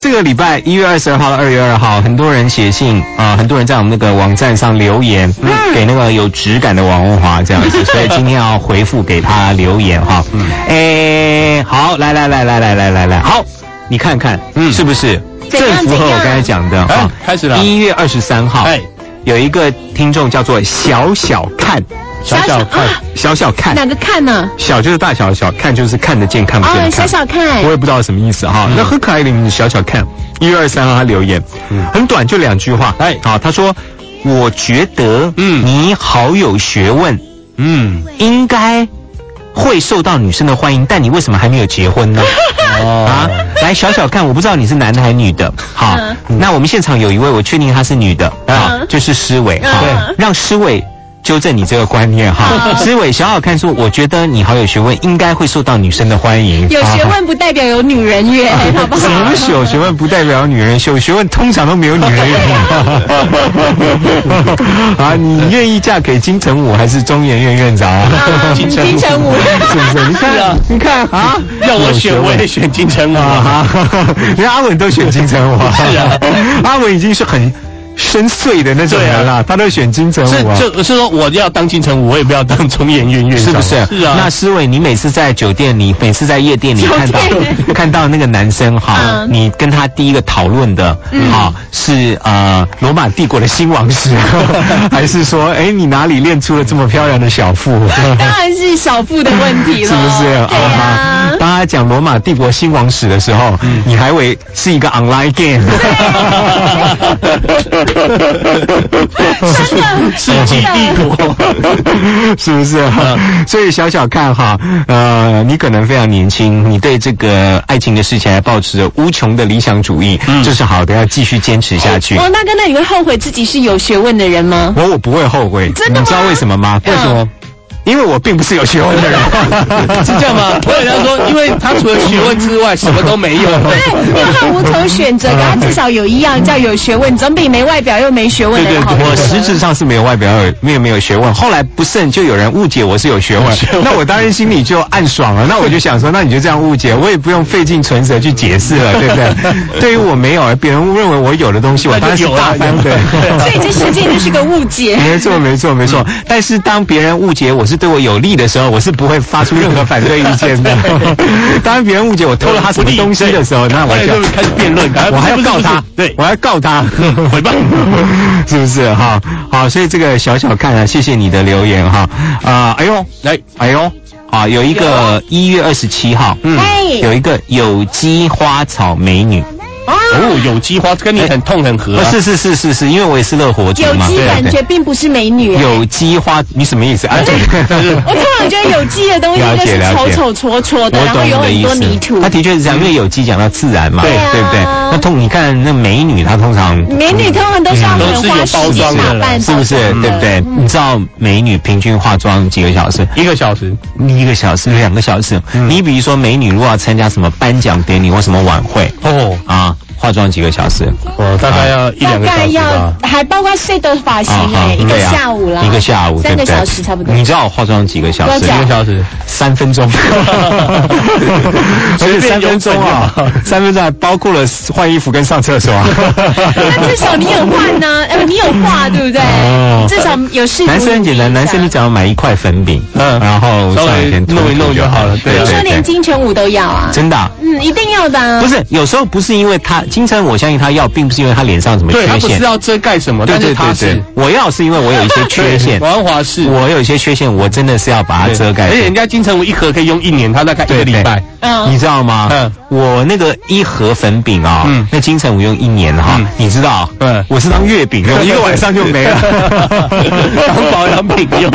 这个礼拜1月22号到2月2号，很多人写信很多人在我们那个网站上留言，给那个有质感的王文华这样子，所以今天要回复给他留言哈。好，来，好，你看看，是不是正符合我刚才讲的？ 开始了。 1月23号，有一个听众叫做小小看。小小看， 哪个看呢？ 小就是大小的小，看就是看得见看不见的看。 小小看， 我也不知道什么意思哈。那很可爱的名字，小小看。1月23号他留言，很短，就2句话。他说，我觉得你好有学问，应该会受到女生的欢迎，但你为什么还没有结婚呢？来，小小看，我不知道你是男的还是女的。好，那我们现场有一位，我确定她是女的，就是诗伟。好，让诗伟纠正你这个观念哈。诗伟小小看说，我觉得你好有学问，应该会受到女生的欢迎。 有学问不代表有女人缘，好不好？ 什么有学问不代表有女人有学问通常都没有女人缘。你愿意嫁给金城武还是中研院院长金城武是不是？你看要我选我也选金城武连阿文都选金城武。是啊，阿文已经是很深邃的那种人了，他都选金城武啊。 是说我要当金城武，我也不要当中研院院长， 是不是？ 是啊。 那诗伟，你每次在酒店里，每次在夜店里看到那个男生哈，你跟他第一个讨论的是罗马帝国的兴亡史，还是说你哪里练出了这么漂亮的小腹？ 当然是小腹的问题了， 是不是？ 对啊。 当他讲罗马帝国兴亡史的时候，你还以为是一个 online game。 真的世纪帝国， 是不是？所以小小看哈，你可能非常年轻，你对这个爱情的事情还抱持着无穷的理想主义，这是好的，要继续坚持下去。 那你会后悔自己是有学问的人吗？ 我不会后悔， 真的吗？ 你知道为什么吗？为什么？因为我并不是有学问的人。 是这样吗？我有人说，因为他除了学问之外什么都没有。 对，因为他无从选择，他至少有一样叫有学问，总比没外表又没学问的好。 我实质上是没有外表，没有学问。后来不慎就有人误解我是有学问，那我当然心里就暗爽了。那我就想说，那你就这样误解，我也不用费尽唇舌去解释了，对不对？对于我没有，而别人认为我有的东西，我当然是大方的。 所以这世界就是个误解。 没错。但是当别人误解我是对我有利的时候，我是不会发出任何反对意见的。当然别人误解我偷了他什么东西的时候，那我就开始辩论， 我还要告他， 对， 我还要告他诽谤， 是不是？好，所以这个小小看谢谢你的留言哈。有一个1月27号，有一个有机花草美女。 有机花跟你很合。 是，因为我也是乐活族嘛。 有机感觉并不是美女。 有机花，你什么意思啊？ 我通常觉得有机的东西就是丑戳的，然后有很多泥土。 它的确是这样，因为有机讲到自然嘛，对不对？那你看那美女，她通常都是要很花时间打扮， 是不是？对不对？你知道美女平均化妆几个小时 ？1个小时 ，1个小时，2个小时。你比如说美女如果要参加什么颁奖典礼或什么晚会，化妆几个小时？ 大概要1-2个小时吧。 还包括睡的发型一个下午啦 ，1个下午 ，3个小时差不多。 你知道我化妆几个小时 ？1个小时 ，3分钟。而且3分钟3分钟还包括了换衣服跟上厕所。 那至少你有换呢，你有化，对不对？至少有试。 男生很简单，男生你只要买1块粉饼，然后稍微弄一弄就好了。 对，听说连金城武都要啊？ 真的？ 一定要的。 不是，有时候不是因为他金城，我相信他要，并不是因为他脸上什么缺陷。 对，他不是要遮盖什么，但是他是我要是因为我有一些缺陷。 王华是， 我有一些缺陷，我真的是要把它遮盖。 而且人家金城武1盒可以用1年，他大概1个礼拜。 你知道吗？我那个1盒粉饼那金城武用1年你知道？我是当月饼用，1个晚上就没了， 当保养品用。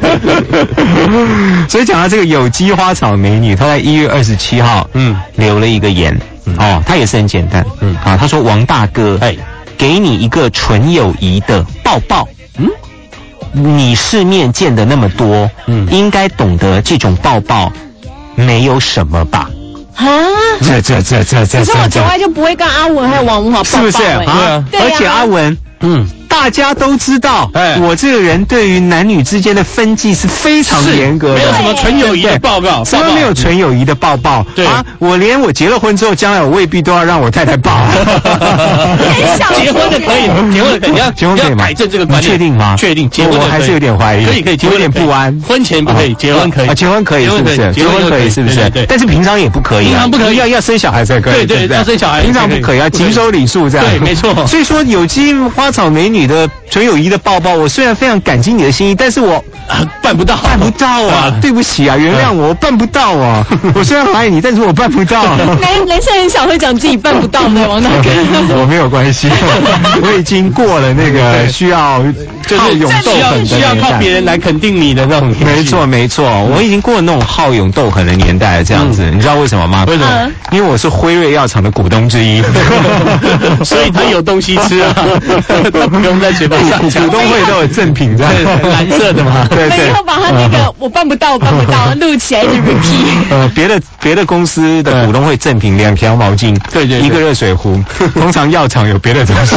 所以讲到这个有机花草美女，她在1月27号留了一个言她也是很简单她说王大哥给你一个纯友谊的抱抱你世面见的那么多应该懂得这种抱抱没有什么吧这可是我从来就不会跟阿文还有王文华抱抱， 是不是？对啊，而且阿文大家都知道，我这个人对于男女之间的分际是非常严格的， 没有什么纯友谊的报告， 什么没有纯友谊的抱抱？ 对啊，我连我结了婚之后，将来我未必都要让我太太抱。 结婚的可以，结婚的可以， 结婚可以吗？ 改正这个观念， 确定吗？ 确定，结婚我还是有点怀疑， 可以， 有点不安。 婚前不可以，结婚可以啊，结婚可以是不是？结婚可以是不是？ 对， 但是平常也不可以， 平常不可以， 要生小孩才可以， 对，要生小孩， 平常不可以，要谨守礼数这样。 对，没错。 所以说，有机花草美女的纯友谊的抱抱，我虽然非常感激你的心意，但是我办不到啊！对不起啊，原谅我办不到啊！我虽然很爱你，但是我办不到。 男生很少会讲自己办不到的，王大哥。 我没有关系，我已经过了那个需要好勇斗狠的需要靠别人来肯定你的那种。 没错，我已经过了那种好勇斗狠的年代了。这样子，你知道为什么吗？ 为什么？ 因为我是辉瑞药厂的股东之一， 所以他有东西吃啊，他不用在嘴巴上讲。 股东会都有赠品，这样蓝色的嘛。 对， 以后把他那个我办不到录起来一直 repeat。 别的公司的股东会赠品2条毛巾， 对， 一个热水壶。通常药厂有别的东西。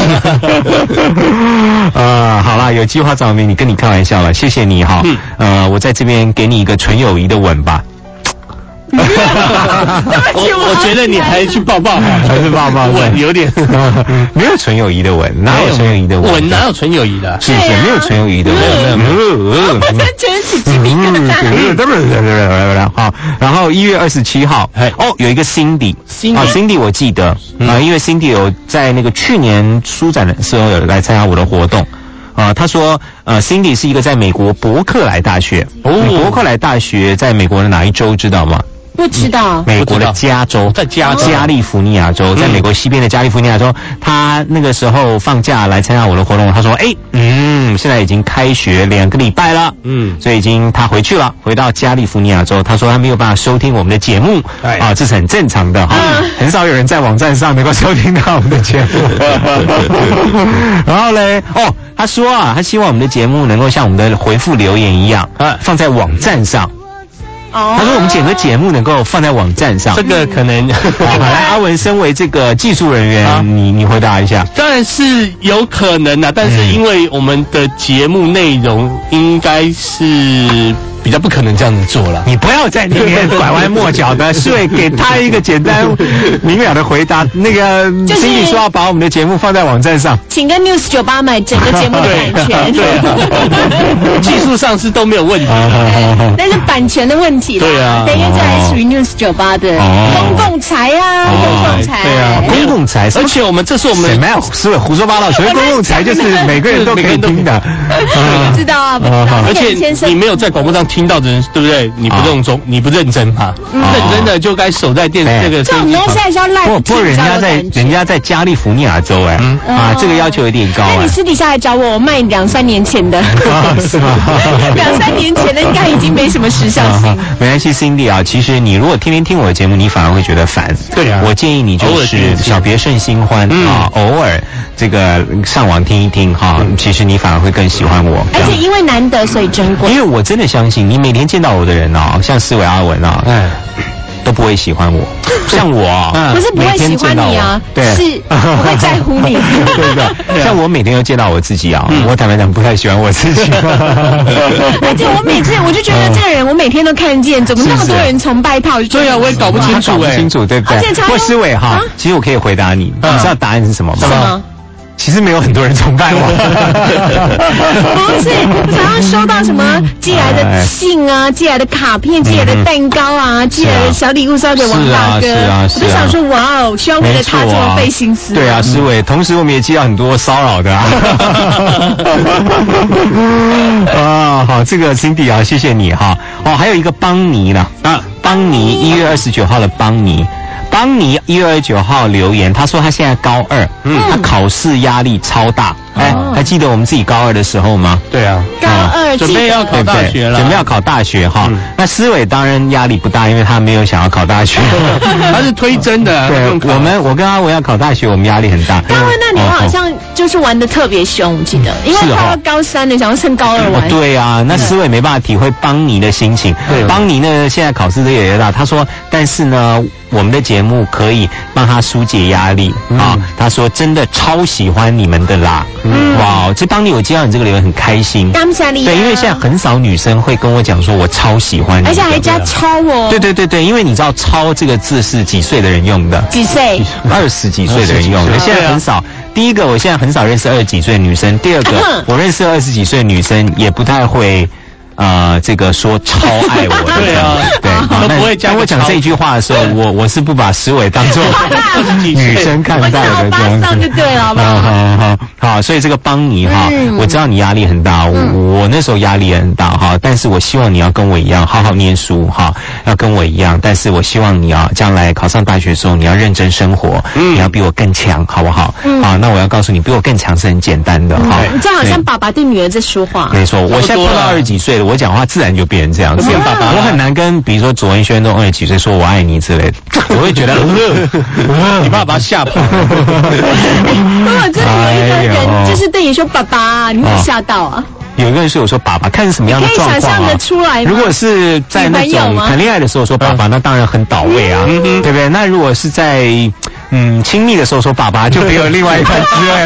好啦，有机花草莓，你跟你开玩笑了，谢谢你哈。我在这边给你一个纯友谊的吻吧。 我觉得你还去抱抱， 还是抱抱吻有点没有纯友谊的吻，哪有纯友谊的吻？ 哪有纯友谊的？ 是没有纯友谊的吻， 我觉得起鸡皮疙瘩。 好，然后1月27号，有一个 Cindy 我记得因为 Cindy 有在那个去年书展的时候有来参加我的活动。他说Cindy 是一个在美国伯克莱大学。伯克莱大学在美国的哪一州知道吗？ 不知道。 美国的加州， 在加利福尼亚州，在美国西边的加利福尼亚州。他那个时候放假来参加我的活动，他说现在已经开学2个礼拜了，所以他回去了，回到加利福尼亚州。他说他没有办法收听我们的节目，这是很正常的哈，很少有人在网站上能够收听到我们的节目。然后嘞，他说他希望我们的节目能够像我们的回复留言一样，放在网站上。他说我们整个节目能够放在网站上， 这个可能。 来，阿文身为这个技术人员，你回答一下。 当然是有可能的，但是因为我们的节目内容应该是比较不可能这样子做了。 你不要在里面拐弯抹角的，是会给他一个简单明了的回答。那个经理说要把我们的节目放在网站上， 请跟 News 98买整个节目的版权。 对，技术上是都没有问题， 但是版权的问题。 对啊， 因为这还属于 News 98的公共财啊，公共财。 对啊，公共财。 而且这是我们什么是胡说八道？所谓公共财就是每个人都可以听的。 不知道啊，不知道。 而且你没有在广播上听到的人，对不对？你不认真嘛？认真的就该守在电视这个。 这我们现在是要赖。 不过人家在加利福尼亚州这个要求有点高。 那你私底下来找我卖2-3年前的， 是吗 ？2-3年前的应该已经没什么时效性。 没关系 ，Cindy 啊，其实你如果天天听我的节目，你反而会觉得烦。 对啊， 我建议你就是小别胜新欢偶尔这个上网听一听其实你反而会更喜欢我。 而且因为难得，所以珍贵。 因为我真的相信，你每天见到我的人像思维、阿文都不会喜欢我，像我不是不会喜欢你啊， 对， 是不会在乎你。 对的，像我每天都见到我自己我坦白讲不太喜欢我自己。 而且我就觉得这个人我每天都看见，怎么那么多人崇拜他？ 对啊，我也搞不清楚对不对？或思维其实我可以回答你，你知道答案是什么吗？ 什么？ 其实没有很多人崇拜我。 不是，我常常收到什么寄来的信啊，寄来的卡片，寄来的蛋糕啊，寄来的小礼物烧给王大哥。我就想说，哇哦，希望为了他这么费心思。 对啊，思维。同时我们也接到很多骚扰的好，这个 Cindy 谢谢你还有一个邦尼呢邦尼1月29号的邦尼1月29号留言，他说他现在高2，他考试压力超大。还记得我们自己高2的时候吗？ 对啊， 高2 准备要考大学了， 准备要考大学那思伟当然压力不大，因为他没有想要考大学， 他是推甄的。 对，我跟阿文要考大学，我们压力很大。 阿文，那你好像就是玩得特别凶，我记得，因为他高3了，想要趁高2玩。 对啊，那思伟没办法体会邦尼的心情。邦尼呢，现在考试越来越大，他说，但是呢，我们的节目可以帮他疏解压力他说真的超喜欢你们的啦。 哇，这邦尼我接到你这个留言很开心，对，因为现在很少女生会跟我讲说我超喜欢你， 而且还加超哦。 对，因为你知道超这个字是几岁的人用的？ 几岁 ？20几岁的人用的，现在很少。第一个，我现在很少认识20几岁的女生；第二个，我认识20几岁的女生也不太会。这个说超爱我的， 对啊， 对， 都不会当我讲这一句话的时候，我是不把石伟当做女生看待的这样子， 就对了，好不好？ 好，所以这个邦尼哈，我知道你压力很大，我那时候压力也很大哈，但是我希望你要跟我一样好好念书哈，要跟我一样，但是我希望你啊，将来考上大学的时候，你要认真生活，你要比我更强，好不好？好，那我要告诉你，比我更强是很简单的哈。 这样好像爸爸对女儿在说话。 没错，我现在碰到20几岁的，我讲话自然就变成这样子。我很难跟比如说左文轩都20几岁说我爱你之类的，我会觉得你爸把他吓跑了。 如果真的有一个人就是对你说爸爸，你会吓到啊？ 有一个人对我说爸爸，看是什么样的状况啊？ 可以想象得出来吗？ 如果是在那种谈恋爱的时候说爸爸，那当然很到位啊，对不对？那如果是在亲密的时候说爸爸，就没有另外一番滋味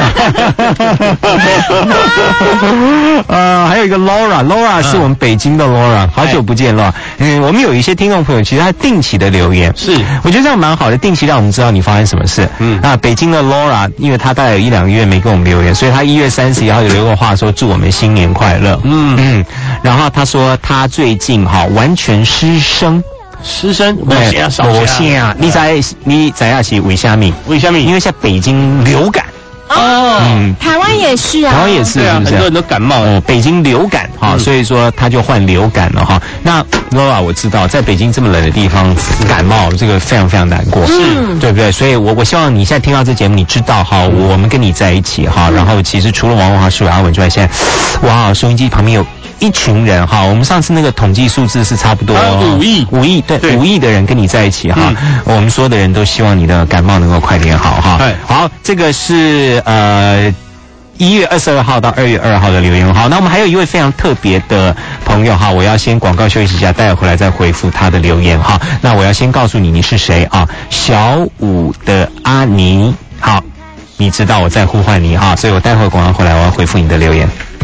了。还有一个 Laura 是我们北京的 Laura， 好久不见 Laura。我们有一些听众朋友，其实他定期的留言， 是我觉得这样蛮好的，定期让我们知道你发生什么事。北京的 Laura， 因为他大概有1-2个月没跟我们留言，所以他1月30号有留个话说祝我们新年快乐。然后他说他最近完全失声。我先啊，你在啊是为虾米？因为在北京流感。 台湾也是啊， 台湾也是， 很多人都感冒了。 北京流感所以说他就患流感了哈。那 Laura 我知道，在北京这么冷的地方感冒，这个非常非常难过，对不对？所以我希望你现在听到这节目，你知道我们跟你在一起然后其实除了王文华、舒雅文之外，现在收音机旁边有一群人我们上次那个统计数字是差不多 5亿， 对，5亿的人跟你在一起我们所有的人都希望你的感冒能够快点好好，这个是1月22号到2月2号的留言那我们还有一位非常特别的朋友我要先广告休息一下，待会回来再回复他的留言那我要先告诉你是谁小五的阿尼，好，你知道我在呼唤你所以我待会广告回来我要回复你的留言。